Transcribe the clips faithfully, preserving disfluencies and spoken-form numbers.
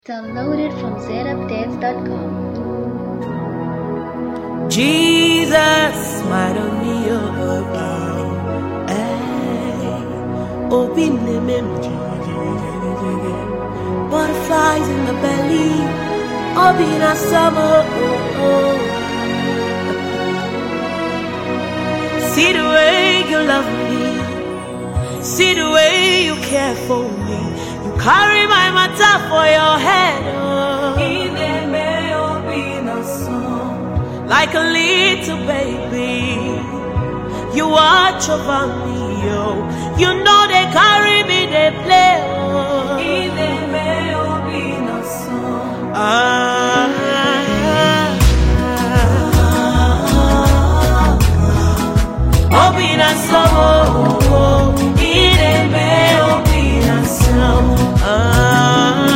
Downloaded from z updates dot com. Jesus, smile on me, oh, hey, open the memory, butterflies in the belly, open a summer, oh, oh. See the way you love me, see the way you care for me, you carry my matter for your head, oh. Like a little baby, you watch over me, oh. You know they carry me, they play, oh. Ah, Obi na summer, oh. Ide me, Obi na summer, ah.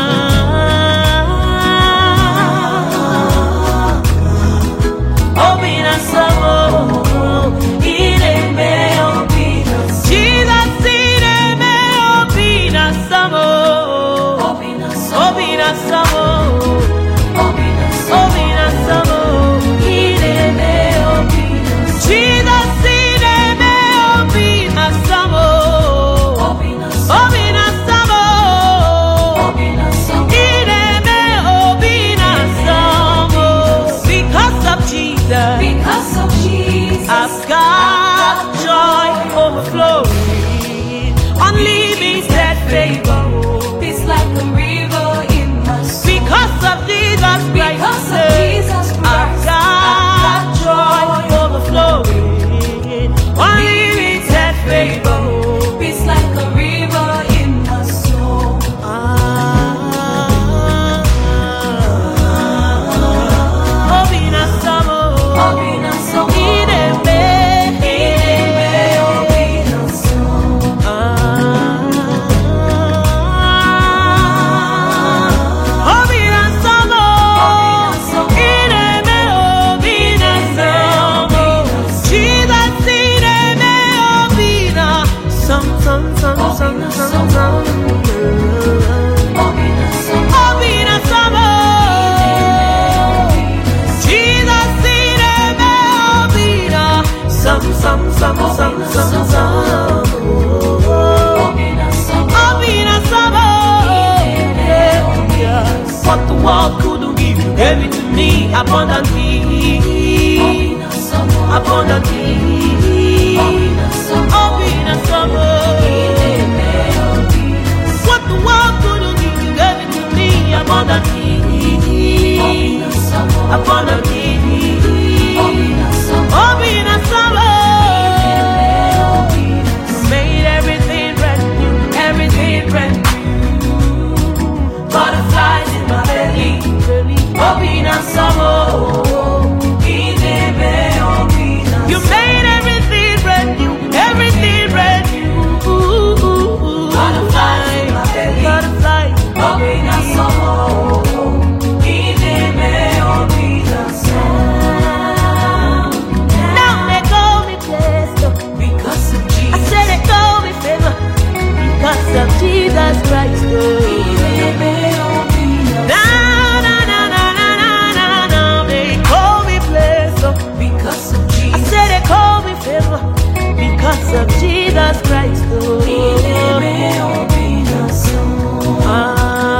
Because of Jesus, I've got joy overflowing, unlimited favor. It's like a river in my soul. Because of Jesus Christ, Because of Jesus Christ, I've got joy overflowing, unlimited favor. It's like a river in my soul. Some, some, some, some, some. What the world couldn't give you, gave it to me abundantly, abundantly. What the world couldn't give you, gave it to me abundantly, abundantly. You made everything brand new, everything brand new. Butterflies, butterflies. Now they call me blessed because of Jesus. I said they call me favor because of Jesus Christ. Because of Jesus Christ, oh. Ah.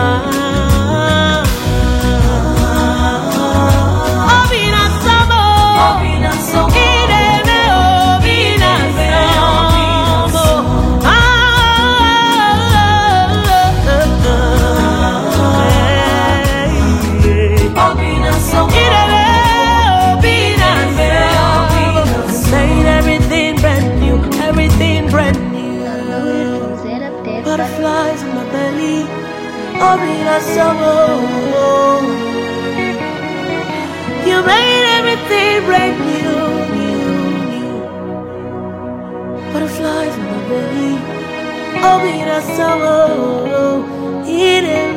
Butterflies in my belly, Obina summer. You made everything brand new, new, new. Butterflies in my belly, Obina summer.